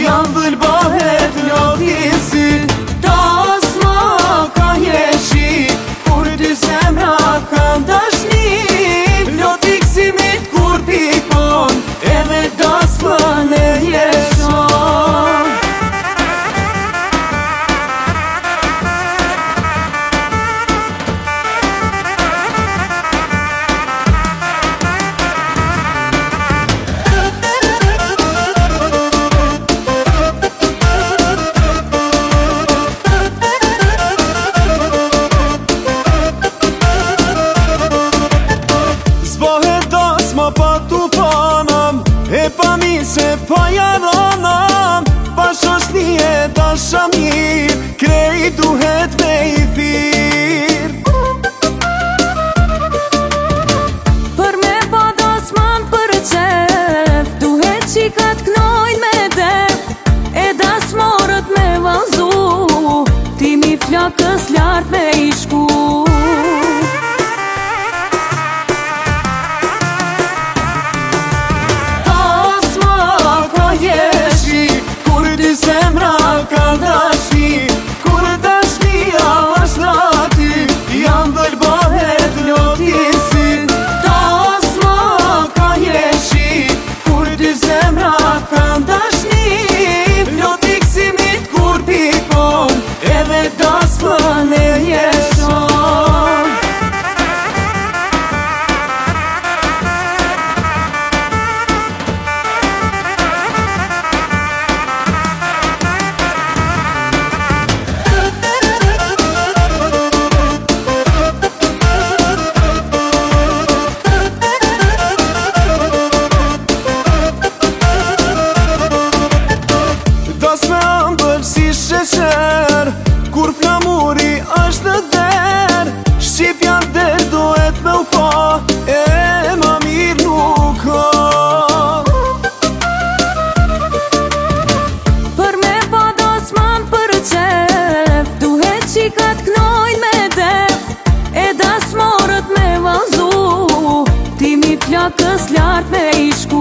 Janë dhëllbahet lodhisi Tas ma ka jeshi Kur dy zemra kanë dashni Lodhi kësimit kur pikon Edhe das më ne jeshon Pa tu panam, e pa mi se pa jaronam Pa shoshni e dasha mirë, krej duhet me i thirë Për me pa dasman për qef, duhet qikat knojnë me def E dasmorët me valzu, ti mi flakës lartë me i shku Zemra kanë dashni Kur dashnia është nati Janë dhëllbahet lodhisi Tas ma ka jeshi Kur dy zemra kanë dashni Lodhi kësimit kur pikon Edhe das më ne jeshon Kur flamuri është në der Shqipja der dohet me u pa E ma mirë nuk ka Për me pa dasman për qef Duhet qikat knojnë me def E dasmorët me valzu Ti mi flakës lartë me i shku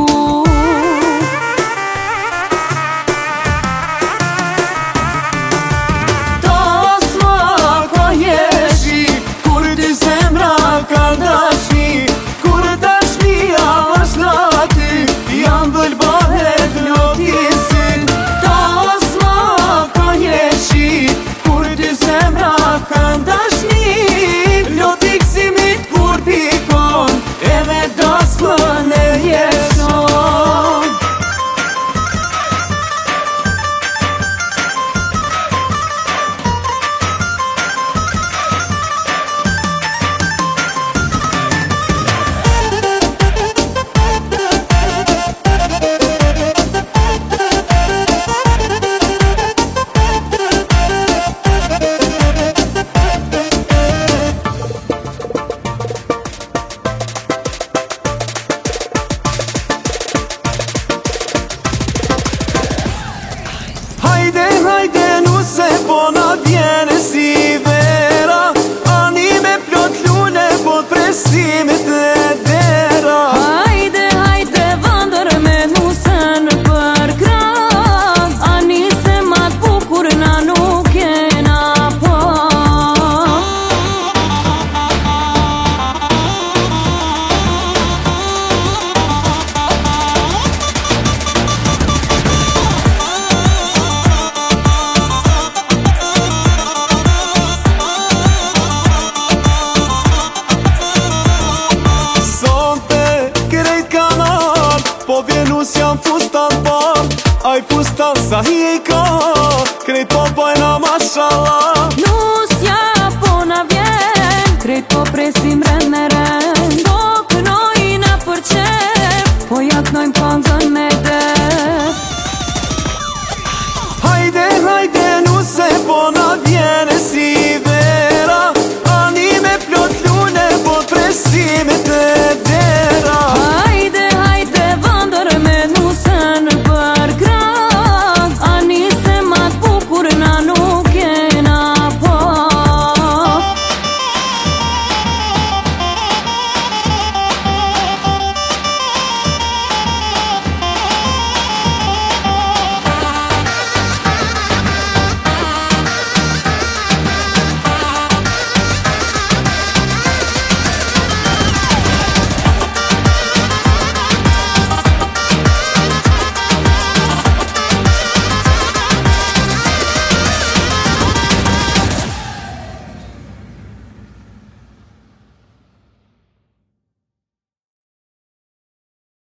Hajde nu se po na vjene si vera Ani me plot lune po presimit e dera Hajde vëndër me nusën për kran Ani se mat bukur na nuk jena pa Po vjenus jam fustan par Aj fustan sa hi i ka Krejt po bajna mashallah